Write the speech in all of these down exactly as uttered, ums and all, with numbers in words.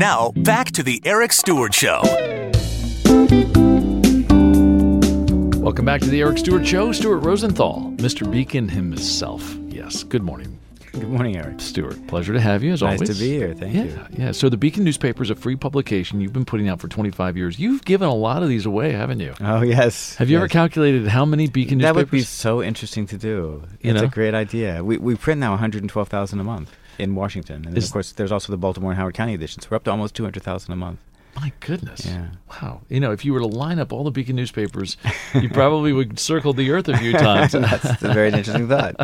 Now, back to the Eric Stewart Show. Welcome back to the Eric Stewart Show. Stuart Rosenthal, Mister Beacon himself. Yes, good morning. Good morning, Eric. Stuart, pleasure to have you, as nice always. Nice to be here. Thank yeah, you. Yeah, so the Beacon newspaper is a free publication you've been putting out for twenty-five years. You've given a lot of these away, haven't you? Oh, yes. Have you yes. ever calculated how many Beacon that newspapers? That would be so interesting to do. You it's know? a great idea. We we print now one hundred twelve thousand a month in Washington. And then, is, of course, there's also the Baltimore and Howard County editions. We're up to almost two hundred thousand a month. My goodness. Yeah. Wow. You know, if you were to line up all the Beacon newspapers, you probably would circle the earth a few times. That's a very interesting thought.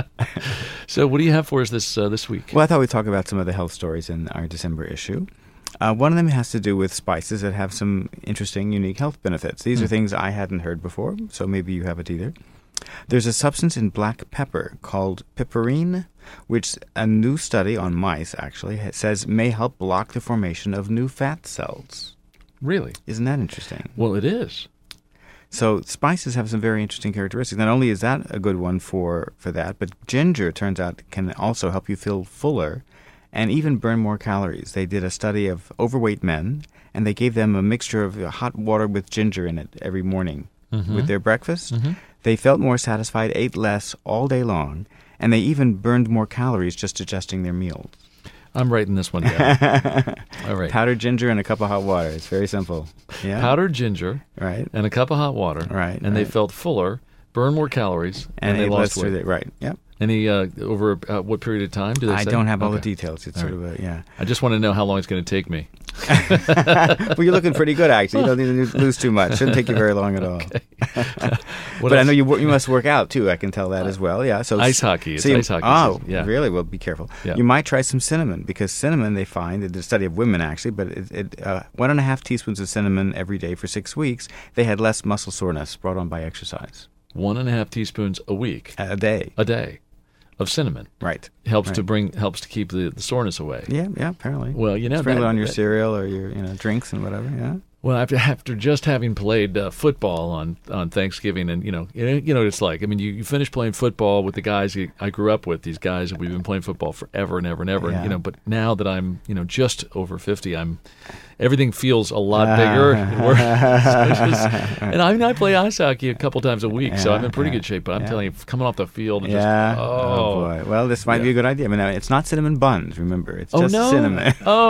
So what do you have for us this uh, this week? Well, I thought we'd talk about some of the health stories in our December issue. Uh, one of them has to do with spices that have some interesting, unique health benefits. These mm. are things I hadn't heard before, so maybe you haven't either. There's a substance in black pepper called piperine, which a new study on mice, actually, says may help block the formation of new fat cells. Really? Isn't that interesting? Well, it is. So spices have some very interesting characteristics. Not only is that a good one for, for that, but ginger, turns out, can also help you feel fuller and even burn more calories. They did a study of overweight men, and they gave them a mixture of hot water with ginger in it every morning mm-hmm. with their breakfast. Mm-hmm. They felt more satisfied, ate less all day long, and they even burned more calories just adjusting their meals. I'm writing this one down. All right. Powdered ginger and a cup of hot water. It's very simple. Yeah. Powdered ginger right. and a cup of hot water. Right. And right. they felt fuller, burned more calories, and, and they lost weight. The, right. Yep. Any uh, over uh, what period of time do they I say? don't have all okay. the details. It's all sort right. of a, yeah. I just want to know how long it's going to take me. Well, you're looking pretty good, actually. You don't need to lose too much. Shouldn't take you very long at all. Okay. But else? I know you you must work out, too. I can tell that as well. Yeah. So ice hockey. It's so you, ice hockey. Oh, yeah. Really? Well, be careful. Yeah. You might try some cinnamon, because cinnamon, they find, it's a study of women, actually, but it, it, uh, one and a half teaspoons of cinnamon every day for six weeks, they had less muscle soreness brought on by exercise. One and a half teaspoons a week. A day. A day. Of cinnamon, right? Helps right. to bring helps to keep the, the soreness away. Yeah, yeah. Apparently. Well, you know, sprinkle that, it on your that, cereal or your you know drinks and whatever. Yeah. Well, after after just having played uh, football on, on Thanksgiving, and you know, you know, you know what it's like. I mean, you, you finish playing football with the guys you, I grew up with. These guys, and we've been playing football forever and ever and ever. Yeah. And, you know, but now that I'm you know just over fifty, I'm everything feels a lot bigger. Uh, just, and I mean, I play ice hockey a couple times a week, yeah, so I'm in pretty yeah, good shape. But I'm yeah. telling you, coming off the field, and yeah. just oh, oh boy. Well, this might yeah. be a good idea. I mean, it's not cinnamon buns. Remember, it's oh, just no? cinnamon.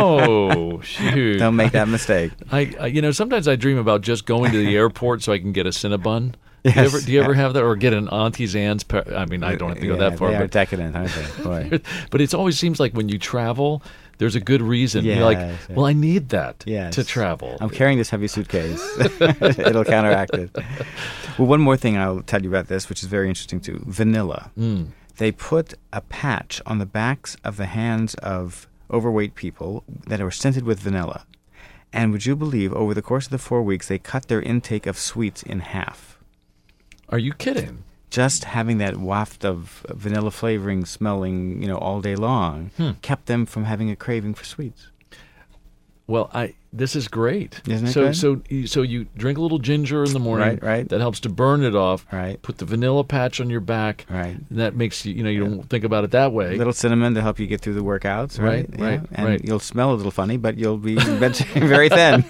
Oh shoot! Don't make that mistake. I, I, you know, sometimes I dream about just going to the airport so I can get a Cinnabon. Yes, do you ever, do you yeah. ever have that, or get an Auntie Anne's? Par- I mean, I don't have to go yeah, that far. They are but decadent, aren't they? Boy. But it always seems like when you travel, there's a good reason. Yes, You're like, yes. well, I need that yes. to travel. I'm carrying this heavy suitcase. It'll counteract it. Well, one more thing I'll tell you about this, which is very interesting too. Vanilla. Mm. They put a patch on the backs of the hands of overweight people that were scented with vanilla. And would you believe, over the course of the four weeks, they cut their intake of sweets in half. Are you kidding? Just having that waft of vanilla flavoring smelling, you know, all day long hmm. kept them from having a craving for sweets. Well, I this is great. Isn't it so, good? So, so you drink a little ginger in the morning. Right, right. That helps to burn it off. Right. Put the vanilla patch on your back. Right. And that makes you, you know, you yeah. don't think about it that way. A little cinnamon to help you get through the workouts. Right, right, yeah. right. And right. you'll smell a little funny, but you'll be very thin.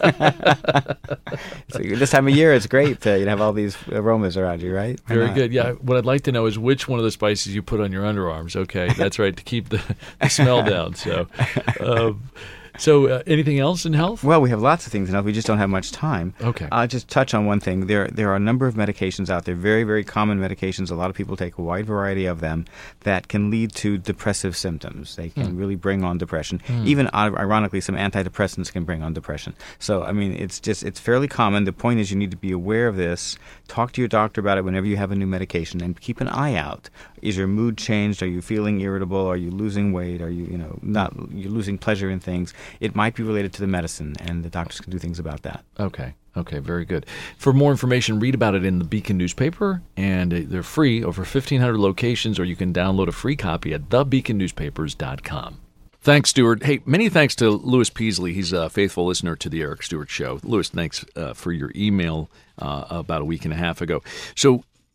So this time of year, it's great to you know, have all these aromas around you, right? Why Very not? good. Yeah. What I'd like to know is which one of the spices you put on your underarms. Okay, that's right, to keep the, the smell down. So, um, so uh, anything else in health? Well, we have lots of things in health. We just don't have much time. Okay. I'll just touch on one thing. There, there are a number of medications out there, very, very common medications. A lot of people take a wide variety of them that can lead to depressive symptoms. They can mm. really bring on depression. Mm. Even, ironically, some antidepressants can bring on depression. So, I mean, it's just, it's fairly common. The point is you need to be aware of this. Talk to your doctor about it whenever you have a new medication, and keep an eye out. Is your mood changed? Are you feeling irritable? Are you losing weight? Are you, you know, not, you're losing pleasure in things? It might be related to the medicine, and the doctors can do things about that. Okay. Okay, very good. For more information, read about it in the Beacon newspaper, and they're free, over fifteen hundred locations, or you can download a free copy at the beacon newspapers dot com. Thanks, Stuart. Hey, many thanks to Louis Peasley. He's a faithful listener to the Eric Stewart Show. Louis, thanks uh, for your email uh, about a week and a half ago. So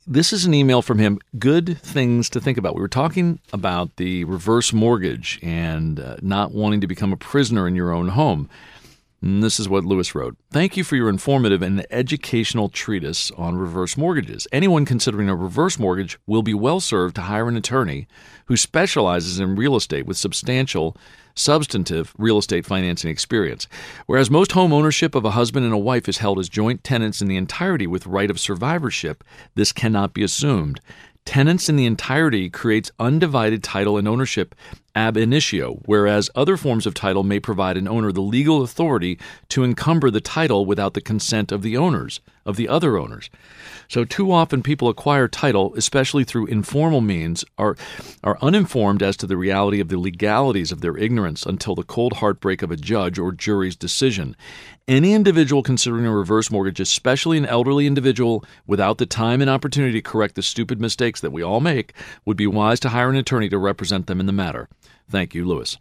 this is an email from him. Good things to think about. We were talking about the reverse mortgage and uh, not wanting to become a prisoner in your own home. And this is what Lewis wrote. Thank you for your informative and educational treatise on reverse mortgages. Anyone considering a reverse mortgage will be well served to hire an attorney who specializes in real estate with substantial, substantive real estate financing experience. Whereas most home ownership of a husband and a wife is held as joint tenants in the entirety with right of survivorship, this cannot be assumed. Tenants in the entirety creates undivided title and ownership ab initio, whereas other forms of title may provide an owner the legal authority to encumber the title without the consent of the owners, of the other owners. So too often people acquire title, especially through informal means, are, are uninformed as to the reality of the legalities of their ignorance until the cold heartbreak of a judge or jury's decision. Any individual considering a reverse mortgage, especially an elderly individual without the time and opportunity to correct the stupid mistakes that we all make, would be wise to hire an attorney to represent them in the matter. Thank you, Lewis.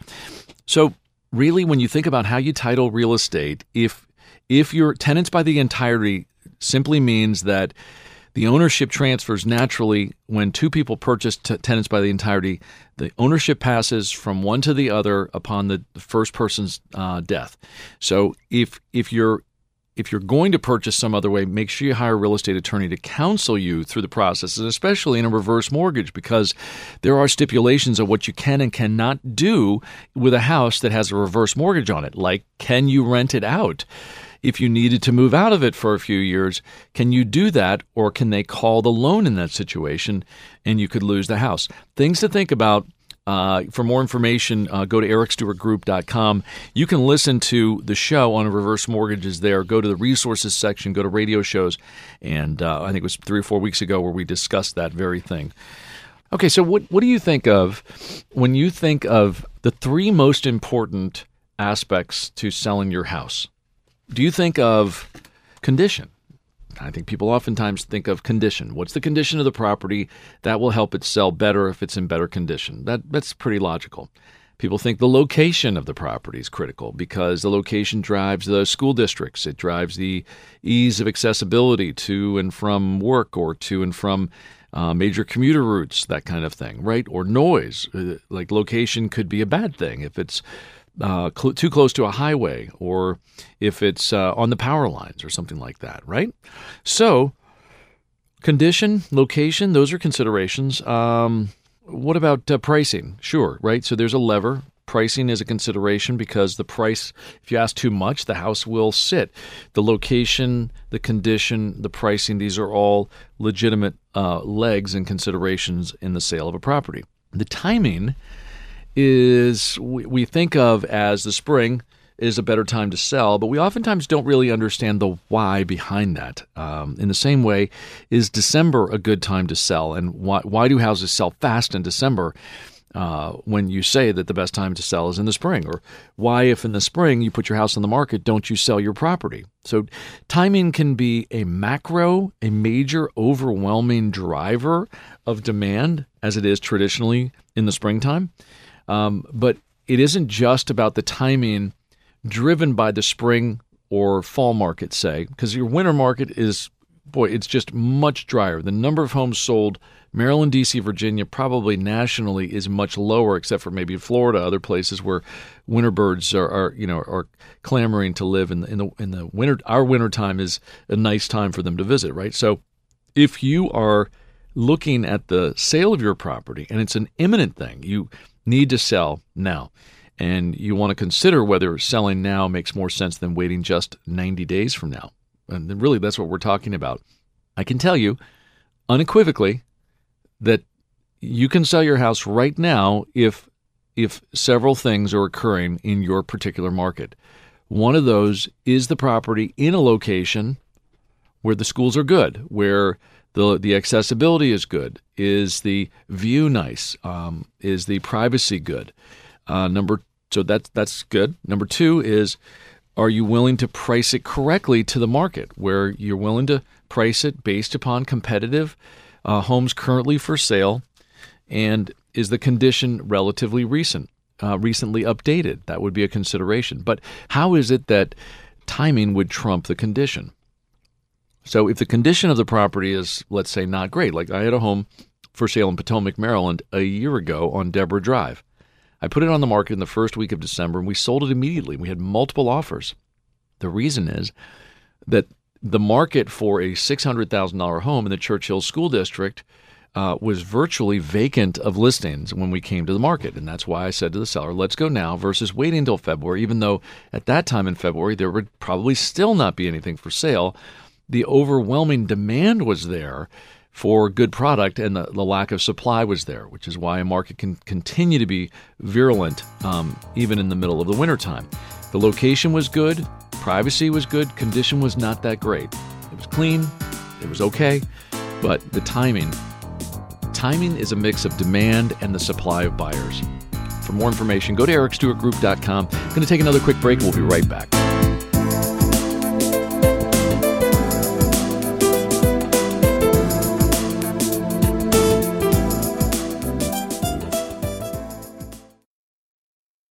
So really, when you think about how you title real estate, if if your tenants by the entirety simply means that the ownership transfers naturally when two people purchase t- tenants by the entirety, the ownership passes from one to the other upon the first person's uh, death. So if if you're if you're going to purchase some other way, make sure you hire a real estate attorney to counsel you through the processes, especially in a reverse mortgage, because there are stipulations of what you can and cannot do with a house that has a reverse mortgage on it. Like, can you rent it out? If you needed to move out of it for a few years, can you do that, or can they call the loan in that situation and you could lose the house? Things to think about. Uh, for more information, uh, go to eric stewart group dot com. You can listen to the show on reverse mortgages there. Go to the resources section, go to radio shows, and uh, I think it was three or four weeks ago where we discussed that very thing. Okay, so what, what do you think of when you think of the three most important aspects to selling your house? Do you think of condition? I think people oftentimes think of condition. What's the condition of the property? That will help it sell better if it's in better condition. That That's pretty logical. People think the location of the property is critical because the location drives the school districts. It drives the ease of accessibility to and from work or to and from uh, major commuter routes, that kind of thing, right? Or noise. Like location could be a bad thing if it's Uh, cl- too close to a highway, or if it's uh, on the power lines or something like that, right? So, condition, location, those are considerations. Um, what about uh, pricing? Sure, right? So there's a lever. Pricing is a consideration because the price, if you ask too much, the house will sit. The location, the condition, the pricing, these are all legitimate uh, legs and considerations in the sale of a property. The timing is we, we think of as the spring is a better time to sell, but we oftentimes don't really understand the why behind that. Um, in the same way, is December a good time to sell? And why, why do houses sell fast in December uh, when you say that the best time to sell is in the spring? Or why, if in the spring you put your house on the market, don't you sell your property? So timing can be a macro, a major overwhelming driver of demand, as it is traditionally in the springtime. Um, but it isn't just about the timing driven by the spring or fall market, say, because your winter market is, boy, it's just much drier. The number of homes sold, Maryland, D C, Virginia, probably nationally is much lower, except for maybe Florida, other places where winter birds are, are you know, are clamoring to live in the, in the, in the winter. Our winter time is a nice time for them to visit, right? So if you are looking at the sale of your property and it's an imminent thing, you need to sell now, and you want to consider whether selling now makes more sense than waiting just ninety days from now. And really, that's what we're talking about. I can tell you unequivocally that you can sell your house right now if if several things are occurring in your particular market. One of those is the property in a location where the schools are good, where The the accessibility is good. Is the view nice? Um, is the privacy good? Uh, number so that's that's good. Number two is, are you willing to price it correctly to the market, where you're willing to price it based upon competitive uh, homes currently for sale, and is the condition relatively recent, uh, recently updated? That would be a consideration. But how is it that timing would trump the condition? So if the condition of the property is, let's say, not great, like I had a home for sale in Potomac, Maryland a year ago on Deborah Drive. I put it on the market in the first week of December, and we sold it immediately. We had multiple offers. The reason is that the market for a six hundred thousand dollars home in the Churchill School District uh, was virtually vacant of listings when we came to the market. And that's why I said to the seller, let's go now versus waiting until February, even though at that time in February there would probably still not be anything for sale. The overwhelming demand was there for good product, and the, the lack of supply was there, which is why a market can continue to be virulent um, even in the middle of the wintertime. The location was good, privacy was good, condition was not that great. It was clean, it was okay, but the timing, timing is a mix of demand and the supply of buyers. For more information, go to eric stewart group dot com. I'm going to take another quick break, and we'll be right back.